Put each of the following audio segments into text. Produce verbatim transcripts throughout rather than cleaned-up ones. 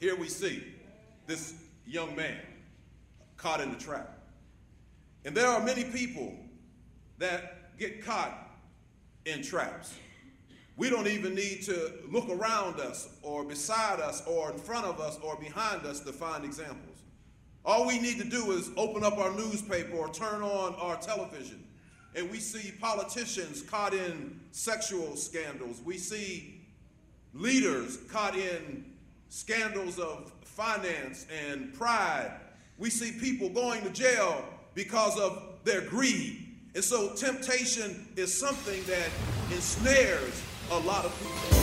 Here we see this young man caught in the trap. And there are many people that get caught in traps. We don't even need to look around us or beside us or in front of us or behind us to find examples. All we need to do is open up our newspaper or turn on our television, and we see politicians caught in sexual scandals. We see leaders caught in scandals of finance and pride. We see people going to jail because of their greed. And so temptation is something that ensnares a lot of people.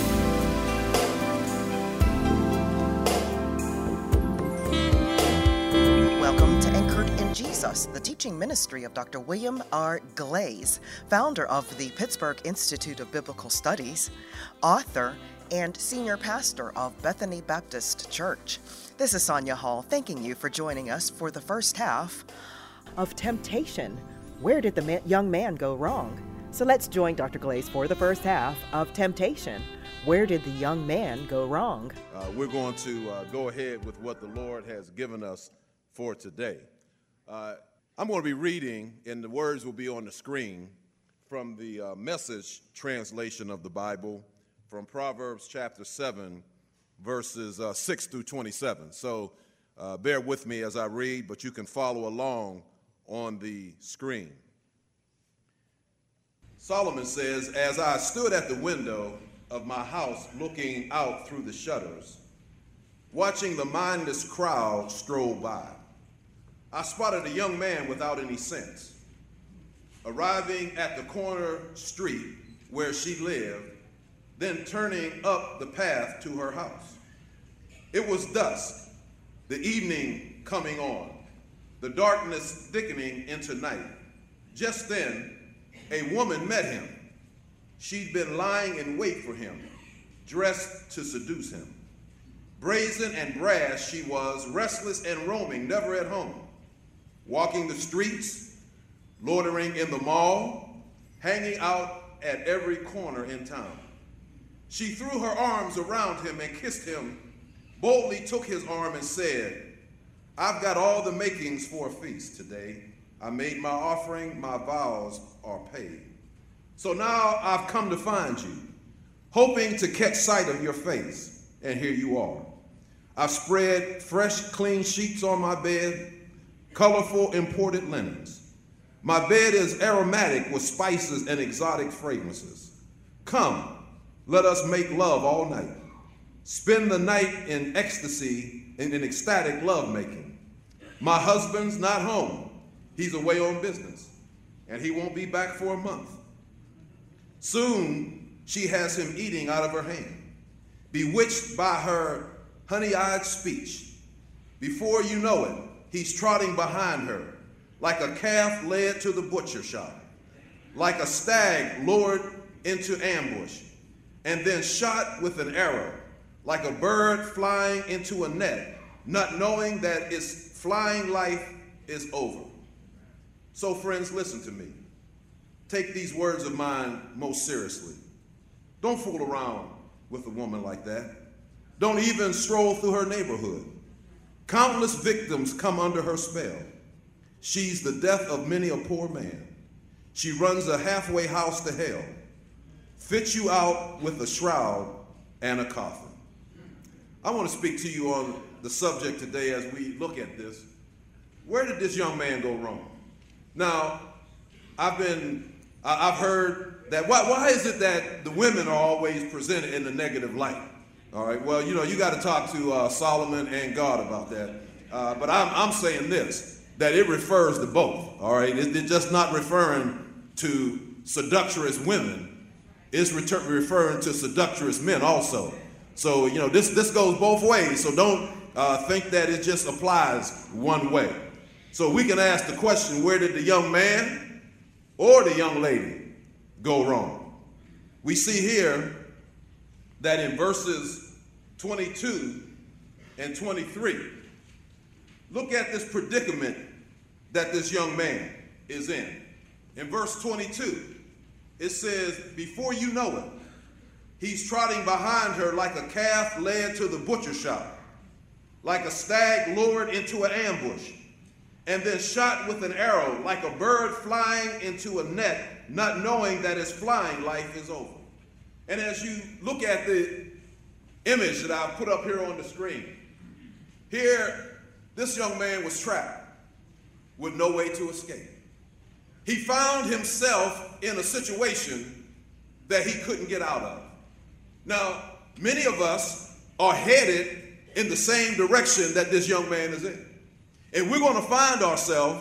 Welcome to Anchored in Jesus, the teaching ministry of Doctor William R. Glaze, founder of the Pittsburgh Institute of Biblical Studies, author, and senior pastor of Bethany Baptist Church. This is Sonia Hall, thanking you for joining us for the first half of Temptation. Where did the man, young man go wrong? So let's join Doctor Glaze for the first half of Temptation. Where did the young man go wrong? Uh, we're going to uh, go ahead with what the Lord has given us for today. Uh, I'm going to be reading, and the words will be on the screen, from the uh, Message translation of the Bible, from Proverbs chapter seven, verses uh, six through twenty-seven. So uh, bear with me as I read, but you can follow along on the screen. Solomon says, "As I stood at the window of my house looking out through the shutters, watching the mindless crowd stroll by, I spotted a young man without any sense. Arriving at the corner street where she lived, then turning up the path to her house. It was dusk, the evening coming on, the darkness thickening into night. Just then, a woman met him. She'd been lying in wait for him, dressed to seduce him. Brazen and brash she was, restless and roaming, never at home. Walking the streets, loitering in the mall, hanging out at every corner in town. She threw her arms around him and kissed him, boldly took his arm and said, 'I've got all the makings for a feast today. I made my offering, my vows are paid. So now I've come to find you, hoping to catch sight of your face, and here you are. I've spread fresh, clean sheets on my bed, colorful imported linens. My bed is aromatic with spices and exotic fragrances. Come, let us make love all night. Spend the night in ecstasy and in ecstatic lovemaking. My husband's not home. He's away on business, and he won't be back for a month. Soon, she has him eating out of her hand, bewitched by her honey-eyed speech. Before you know it, he's trotting behind her, like a calf led to the butcher shop, like a stag lured into ambush, and then shot with an arrow, like a bird flying into a net, not knowing that its flying life is over. So friends, listen to me. Take these words of mine most seriously. Don't fool around with a woman like that. Don't even stroll through her neighborhood. Countless victims come under her spell. She's the death of many a poor man. She runs a halfway house to hell, fits you out with a shroud and a coffin." I want to speak to you on the subject today as we look at this. Where did this young man go wrong? Now, I've been, I've heard that, why, why is it that the women are always presented in the negative light? All right, well, you know, you got to talk to uh, Solomon and God about that. Uh, but I'm, I'm saying this, that it refers to both, all right? It, it's just not referring to seductress women. It's retur- referring to seductress men also. So, you know, this, this goes both ways, so don't uh, think that it just applies one way. So we can ask the question, where did the young man or the young lady go wrong? We see here that in verses twenty-two and twenty-three, look at this predicament that this young man is in. In verse twenty-two, it says, before you know it, he's trotting behind her like a calf led to the butcher shop, like a stag lured into an ambush, and then shot with an arrow, like a bird flying into a net, not knowing that its flying life is over. And as you look at the image that I've put up here on the screen, here, this young man was trapped with no way to escape. He found himself in a situation that he couldn't get out of. Now, many of us are headed in the same direction that this young man is in. And we're going to find ourselves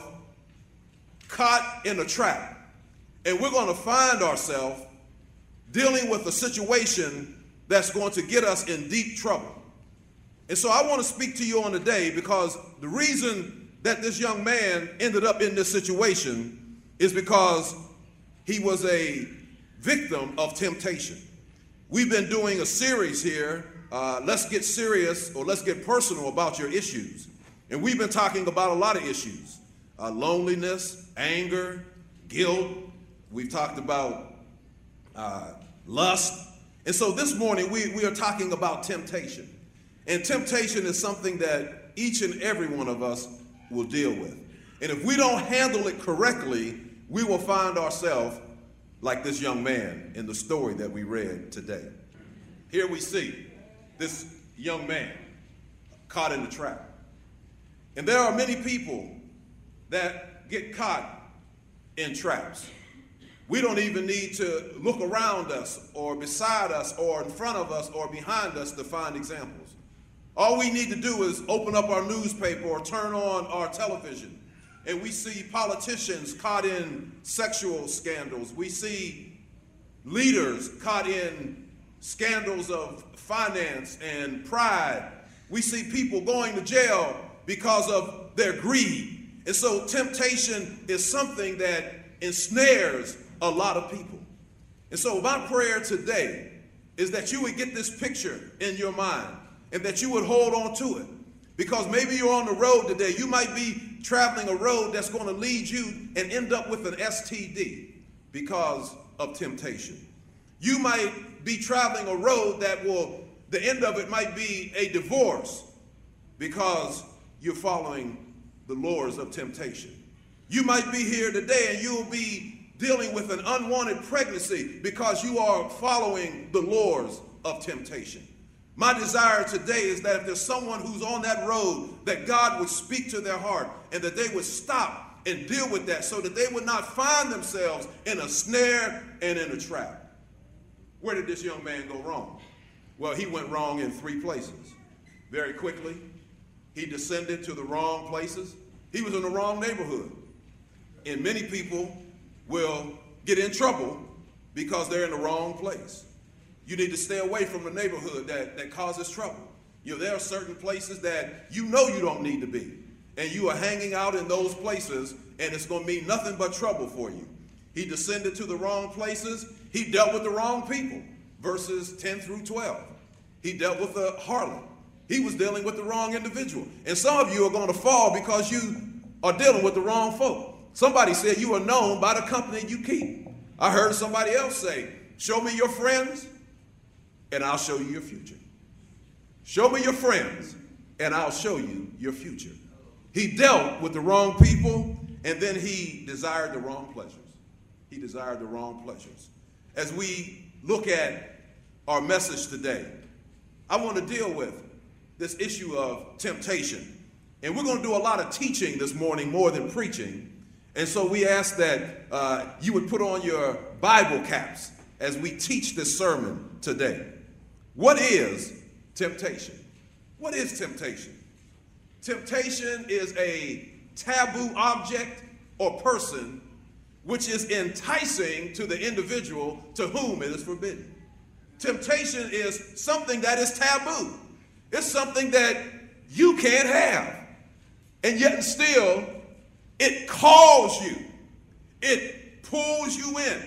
caught in a trap. And we're going to find ourselves dealing with a situation that's going to get us in deep trouble. And so I want to speak to you on today because the reason that this young man ended up in this situation is because he was a victim of temptation. We've been doing a series here, uh, Let's Get Serious or Let's Get Personal about your issues. And we've been talking about a lot of issues, uh, loneliness, anger, guilt. We've talked about uh, lust. And so this morning we, we are talking about temptation. And temptation is something that each and every one of us will deal with. And if we don't handle it correctly, we will find ourselves like this young man in the story that we read today. Here we see this young man caught in the trap. And there are many people that get caught in traps. We don't even need to look around us or beside us or in front of us or behind us to find examples. All we need to do is open up our newspaper or turn on our television, and we see politicians caught in sexual scandals. We see leaders caught in scandals of finance and pride. We see people going to jail because of their greed. And so temptation is something that ensnares a lot of people. And so my prayer today is that you would get this picture in your mind and that you would hold on to it. Because maybe you're on the road today. You might be traveling a road that's going to lead you and end up with an S T D because of temptation. You might be traveling a road that will, the end of it might be a divorce because you're following the lures of temptation. You might be here today and you'll be dealing with an unwanted pregnancy because you are following the lures of temptation. My desire today is that if there's someone who's on that road, that God would speak to their heart and that they would stop and deal with that so that they would not find themselves in a snare and in a trap. Where did this young man go wrong? Well, he went wrong in three places. Very quickly, he descended to the wrong places. He was in the wrong neighborhood. And many people will get in trouble because they're in the wrong place. You need to stay away from the neighborhood that, that causes trouble. You know, there are certain places that you know you don't need to be. And you are hanging out in those places, and it's going to mean nothing but trouble for you. He descended to the wrong places. He dealt with the wrong people. Verses ten through twelve. He dealt with a harlot. He was dealing with the wrong individual. And some of you are going to fall because you are dealing with the wrong folk. Somebody said you are known by the company you keep. I heard somebody else say, show me your friends, and I'll show you your future. Show me your friends, and I'll show you your future. He dealt with the wrong people, and then he desired the wrong pleasures. He desired the wrong pleasures. As we look at our message today, I want to deal with this issue of temptation. And we're going to do a lot of teaching this morning more than preaching. And so we ask that uh, you would put on your Bible caps as we teach this sermon today. What is temptation? What is temptation? Temptation is a taboo object or person which is enticing to the individual to whom it is forbidden. Temptation is something that is taboo. It's something that you can't have. And yet and still, it calls you. It pulls you in.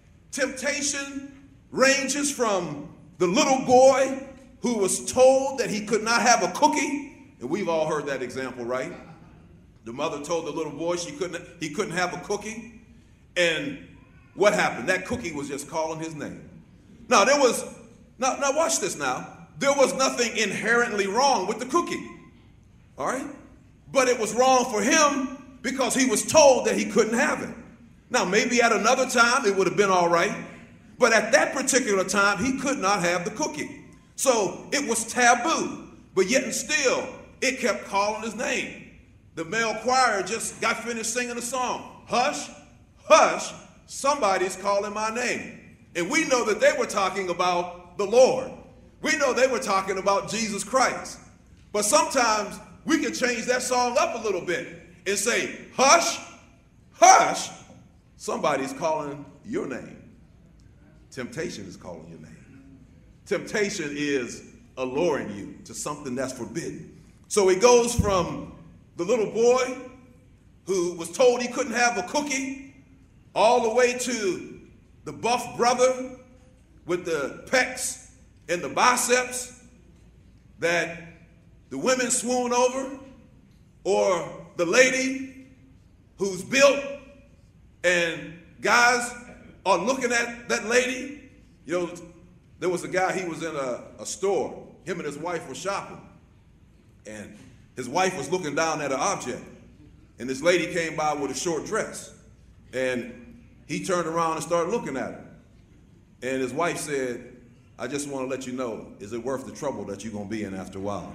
Temptation ranges from the little boy who was told that he could not have a cookie. And we've all heard that example, right? The mother told the little boy she couldn't, he couldn't have a cookie. And what happened? That cookie was just calling his name. Now, there was, now, now watch this now. There was nothing inherently wrong with the cookie. All right? But it was wrong for him because he was told that he couldn't have it. Now, maybe at another time it would have been all right, but at that particular time he could not have the cookie. So it was taboo, but yet and still it kept calling his name. The male choir just got finished singing a song. Hush, hush, somebody's calling my name. And we know that they were talking about the Lord. We know they were talking about Jesus Christ. But sometimes we can change that song up a little bit and say, hush, hush, somebody's calling your name. Temptation is calling your name. Temptation is alluring you to something that's forbidden. So it goes from the little boy who was told he couldn't have a cookie all the way to the buff brother with the pecs and the biceps that the women swoon over, or the lady who's built and guys are looking at that lady. You know, there was a guy, he was in a, a store. Him and his wife were shopping. And his wife was looking down at an object. And this lady came by with a short dress. And he turned around and started looking at her. And his wife said, I just want to let you know, is it worth the trouble that you're going to be in after a while?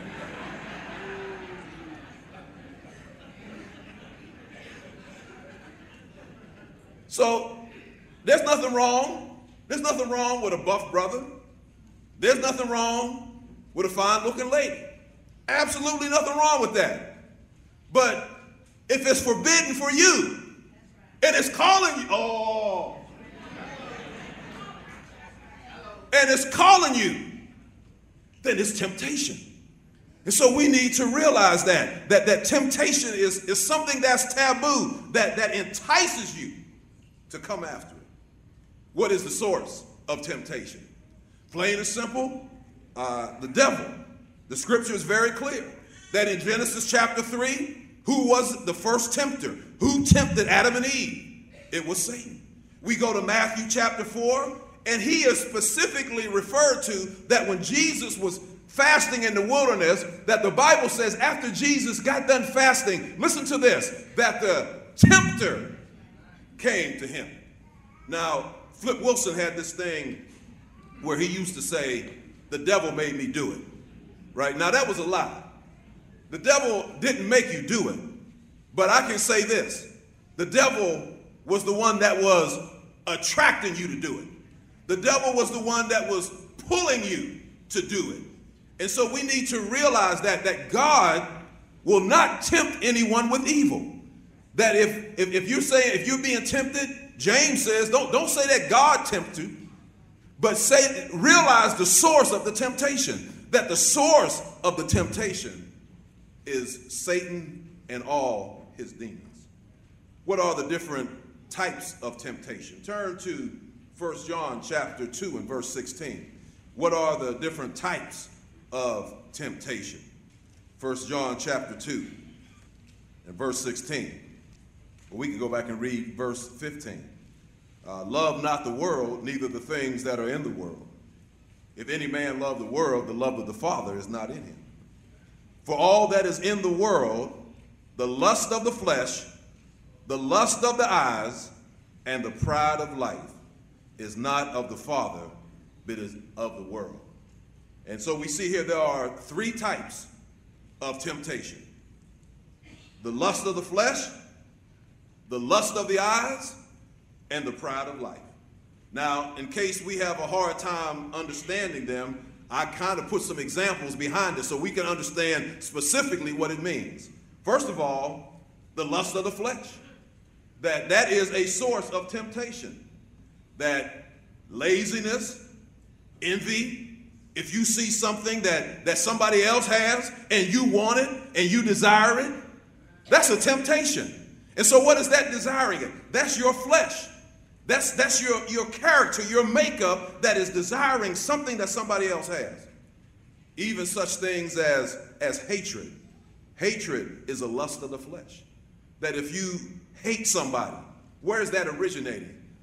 So there's nothing wrong. There's nothing wrong with a buff brother. There's nothing wrong with a fine-looking lady. Absolutely nothing wrong with that. But if it's forbidden for you and it's calling you, oh, and it's calling you, then it's temptation. And so we need to realize that, that, that temptation is, is something that's taboo, that, that entices you to come after it. What is the source of temptation? Plain and simple, uh, the devil. The scripture is very clear that in Genesis chapter three, who was the first tempter? Who tempted Adam and Eve? It was Satan. We go to Matthew chapter four, and he is specifically referred to that when Jesus was fasting in the wilderness, that the Bible says after Jesus got done fasting, listen to this, that the tempter came to him. Now, Flip Wilson had this thing where he used to say, the devil made me do it. Right? Now, that was a lie. The devil didn't make you do it. But I can say this. The devil was the one that was attracting you to do it. The devil was the one that was pulling you to do it. And so we need to realize that, that God will not tempt anyone with evil. That if, if, if you're saying, if you're being tempted, James says, don't, don't say that God tempted you, but say, realize the source of the temptation. That the source of the temptation is Satan and all his demons. What are the different types of temptation? Turn to First John chapter two and verse sixteen. What are the different types of temptation? First John chapter two and verse sixteen. Well, we can go back and read verse fifteen. Uh, Love not the world, neither the things that are in the world. If any man love the world, the love of the Father is not in him. For all that is in the world, the lust of the flesh, the lust of the eyes, and the pride of life is not of the Father, but is of the world. And so we see here there are three types of temptation. The lust of the flesh, the lust of the eyes, and the pride of life. Now, in case we have a hard time understanding them, I kind of put some examples behind it so we can understand specifically what it means. First of all, the lust of the flesh. That that is a source of temptation. That laziness, envy, if you see something that, that somebody else has and you want it and you desire it, that's a temptation. And so what is that desiring it? That's your flesh. That's, that's your, your character, your makeup that is desiring something that somebody else has. Even such things as, as hatred. Hatred is a lust of the flesh. That if you hate somebody, where is that originating?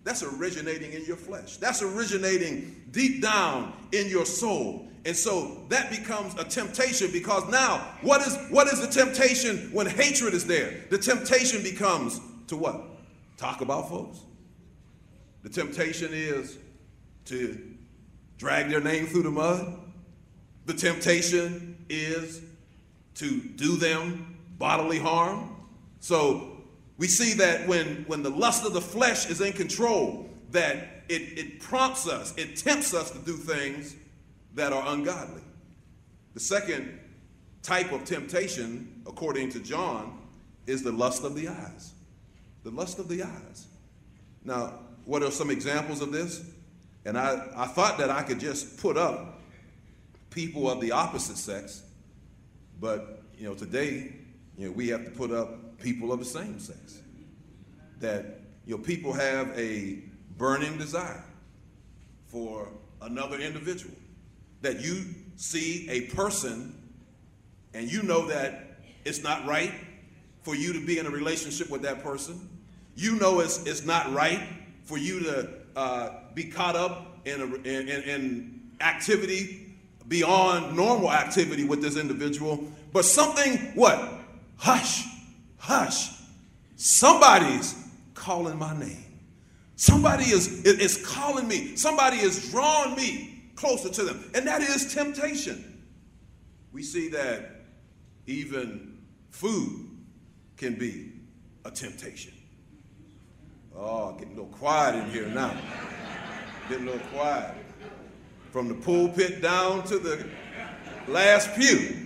That's originating in your flesh. That's originating deep down in your soul. And so that becomes a temptation, because now what is what is the temptation when hatred is there? The temptation becomes to what? Talk about folks. The temptation is to drag their name through the mud. The temptation is to do them bodily harm. So we see that when, when the lust of the flesh is in control, that it, it prompts us, it tempts us to do things that are ungodly. The second type of temptation, according to John, is the lust of the eyes. The lust of the eyes. Now, what are some examples of this? And I, I thought that I could just put up people of the opposite sex, but, you know, today, you know, we have to put up people of the same sex. That, you know, people have a burning desire for another individual. That you see a person and you know that it's not right for you to be in a relationship with that person. You know it's, it's not right for you to uh, be caught up in, a, in, in, in activity beyond normal activity with this individual. But something, what? Hush, hush. Somebody's calling my name. Somebody is, is calling me. Somebody is drawing me closer to them. And that is temptation. We see that even food can be a temptation. Oh, getting a little quiet in here now. Getting a little quiet. From the pulpit down to the last pew.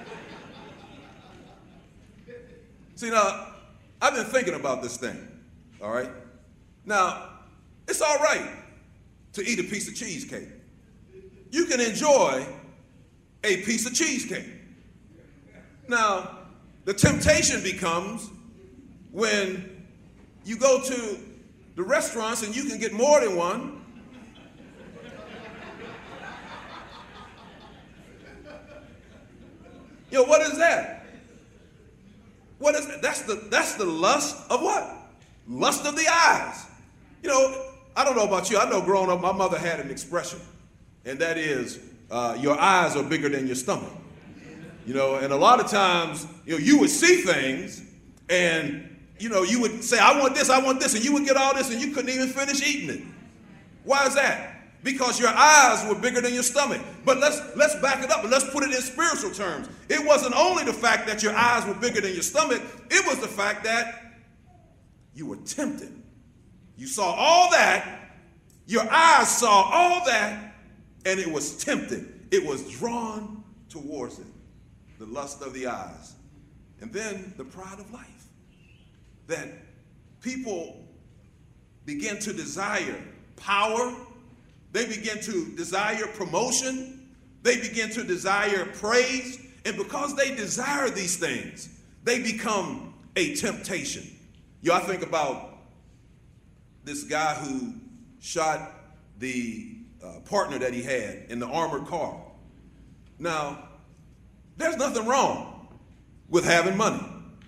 See, now, I've been thinking about this thing, all right? Now, it's all right to eat a piece of cheesecake. You can enjoy a piece of cheesecake. Now, the temptation becomes when you go to the restaurants and you can get more than one. You know, what is that? What is that? That's the, that's the lust of what? Lust of the eyes. You know, I don't know about you. I know growing up, my mother had an expression, and that is, uh, your eyes are bigger than your stomach. You know, and a lot of times, you know, you would see things, and, you know, you would say, I want this, I want this, and you would get all this, and you couldn't even finish eating it. Why is that? Because your eyes were bigger than your stomach. But let's let's back it up and let's put it in spiritual terms. It wasn't only the fact that your eyes were bigger than your stomach, it was the fact that you were tempted. You saw all that, your eyes saw all that, and it was tempted. It was drawn towards it. The lust of the eyes. And then the pride of life. That people begin to desire power. They begin to desire promotion. They begin to desire praise. And because they desire these things, they become a temptation. You know, I think about this guy who shot the uh, partner that he had in the armored car. Now, there's nothing wrong with having money.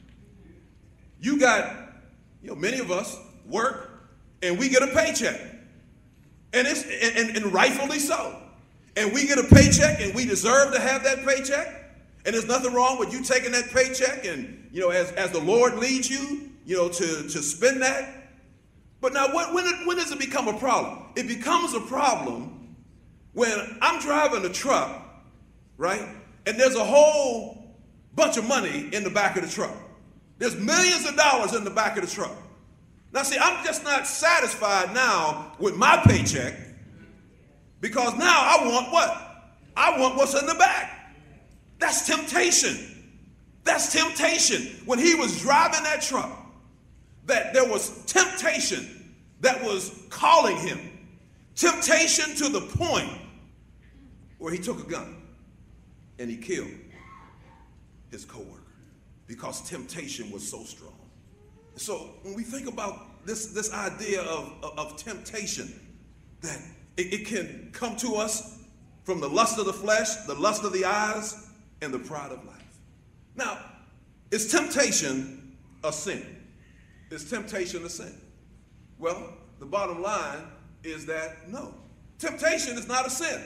You got, you know, many of us work and we get a paycheck. And it's and, and rightfully so. And we get a paycheck and we deserve to have that paycheck. And there's nothing wrong with you taking that paycheck and, you know, as, as the Lord leads you, you know, to, to spend that. But now when, when, it, when does it become a problem? It becomes a problem when I'm driving a truck, right? And there's a whole bunch of money in the back of the truck. There's millions of dollars in the back of the truck. Now, see, I'm just not satisfied now with my paycheck, because now I want what? I want what's in the back. That's temptation. That's temptation. When he was driving that truck, that there was temptation that was calling him. Temptation to the point where he took a gun and he killed his coworker because temptation was so strong. So when we think about this, this idea of, of, of temptation, that it, it can come to us from the lust of the flesh, the lust of the eyes, and the pride of life. Now, is temptation a sin? Is temptation a sin? Well, the bottom line is that no, temptation is not a sin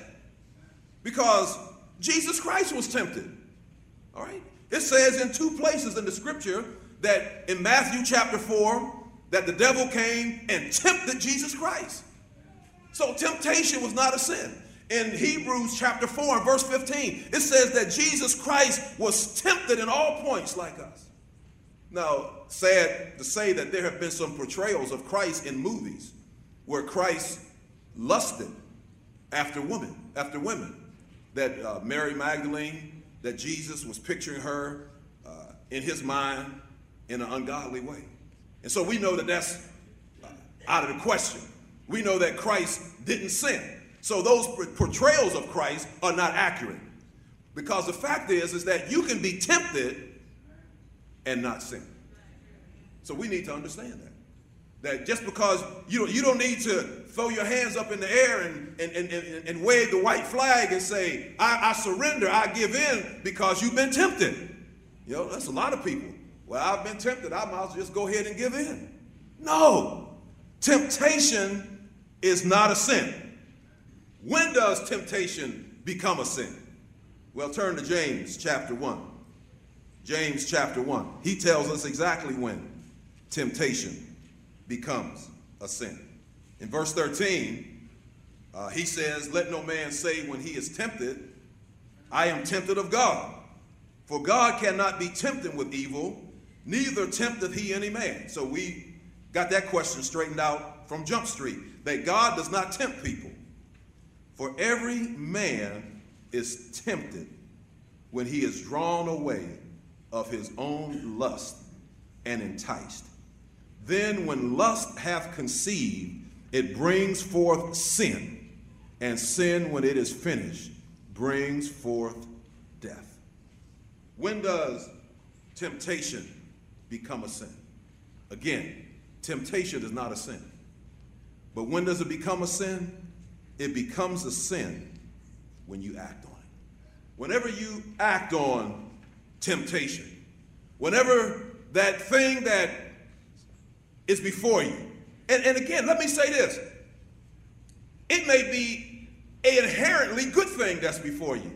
because Jesus Christ was tempted. All right? It says in two places in the scripture that in Matthew chapter four, that the devil came and tempted Jesus Christ. So temptation was not a sin. In Hebrews chapter four and verse fifteen, it says that Jesus Christ was tempted in all points like us. Now, sad to say that there have been some portrayals of Christ in movies where Christ lusted after women, after women. That uh, Mary Magdalene, that Jesus was picturing her uh, in his mind in an ungodly way. And so we know that that's uh, out of the question. We know that Christ didn't sin. So those portrayals of Christ are not accurate. Because the fact is, is that you can be tempted and not sin. So we need to understand that. That just because you don't, you don't need to throw your hands up in the air and, and, and, and, and wave the white flag and say, I, I surrender, I give in because you've been tempted. You know, that's a lot of people. Well, I've been tempted, I might as well just go ahead and give in. No, temptation is not a sin. When does temptation become a sin? Well, turn to James chapter one. James chapter one. He tells us exactly when temptation becomes a sin. In verse thirteen, uh, he says, let no man say when he is tempted, I am tempted of God. For God cannot be tempted with evil, neither tempteth he any man. So we got that question straightened out from Jump Street, that God does not tempt people. For every man is tempted when he is drawn away of his own lust and enticed. Then when lust hath conceived, it brings forth sin, and sin, when it is finished, brings forth death. When does temptation become a sin? Again, temptation is not a sin. But when does it become a sin? It becomes a sin when you act on it. Whenever you act on temptation, whenever that thing that is before you, and, and again, let me say this, it may be an inherently good thing that's before you.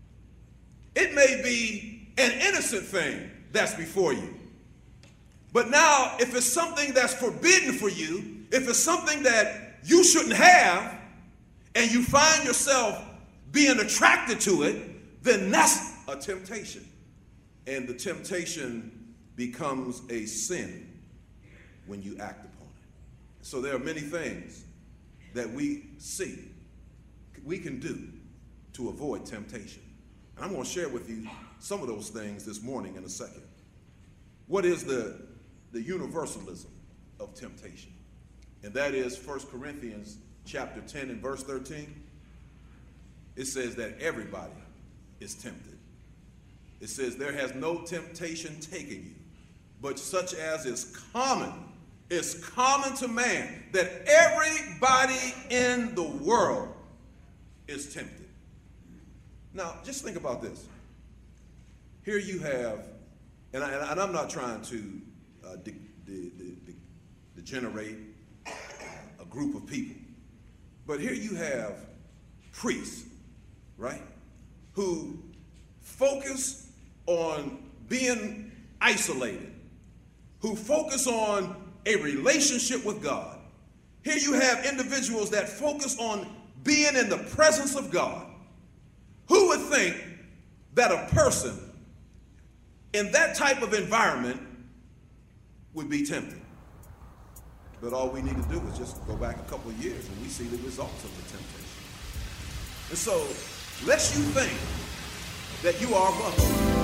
It may be an innocent thing that's before you. But now, if it's something that's forbidden for you, if it's something that you shouldn't have, and you find yourself being attracted to it, then that's a temptation. And the temptation becomes a sin when you act upon it. So there are many things that we see, we can do to avoid temptation. And I'm going to share with you some of those things this morning in a second. What is the, the universalism of temptation? And that is First Corinthians chapter ten and verse thirteen. It says that everybody is tempted. It says there has no temptation taken you, but such as is common, is common to man, that everybody in the world is tempted. Now, just think about this. Here you have, and, I, and I'm not trying to uh, de- de- de- de- degenerate a group of people, but here you have priests, right, who focus on being isolated, who focus on a relationship with God. Here you have individuals that focus on being in the presence of God. Who would think that a person in that type of environment would be tempted? But all we need to do is just go back a couple of years and we see the results of the temptation. And so, lest you think that you are welcome.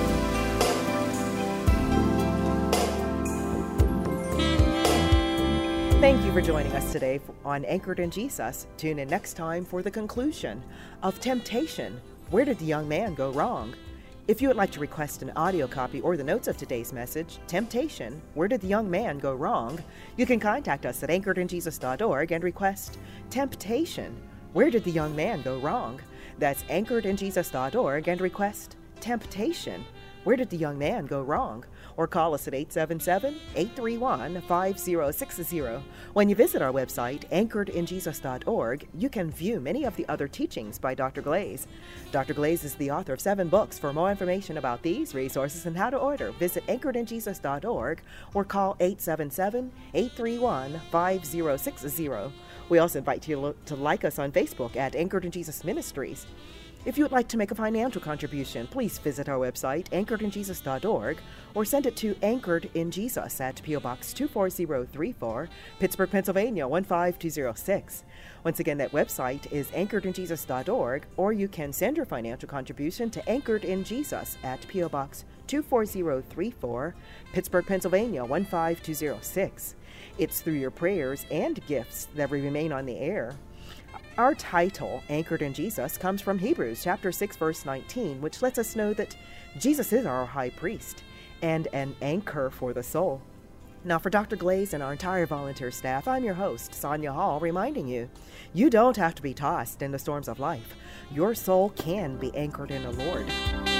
Thank you for joining us today on Anchored in Jesus. Tune in next time for the conclusion of Temptation. Where did the young man go wrong? If you would like to request an audio copy or the notes of today's message, Temptation, Where Did the Young Man Go Wrong?, you can contact us at anchored in jesus dot org and request Temptation, Where Did the Young Man Go Wrong? That's anchored in jesus dot org and request Temptation, Where did the young man go wrong? Or call us at eight seven seven, eight three one, five zero six zero. When you visit our website, anchored in jesus dot org, you can view many of the other teachings by Doctor Glaze. Doctor Glaze is the author of seven books. For more information about these resources and how to order, visit anchored in jesus dot org or call eight seven seven, eight three one, five zero six zero. We also invite you to like us on Facebook at Anchored in Jesus Ministries. If you would like to make a financial contribution, please visit our website, anchored in jesus dot org, or send it to Anchored in Jesus at P O Box two four zero three four, Pittsburgh, Pennsylvania one five two zero six. Once again, that website is anchored in jesus dot org, or you can send your financial contribution to Anchored in Jesus at P O Box two four zero three four, Pittsburgh, Pennsylvania one five two zero six. It's through your prayers and gifts that we remain on the air. Our title, Anchored in Jesus, comes from Hebrews chapter six, verse nineteen, which lets us know that Jesus is our high priest and an anchor for the soul. Now, for Doctor Glaze and our entire volunteer staff, I'm your host, Sonia Hall, reminding you, you don't have to be tossed in the storms of life. Your soul can be anchored in the Lord.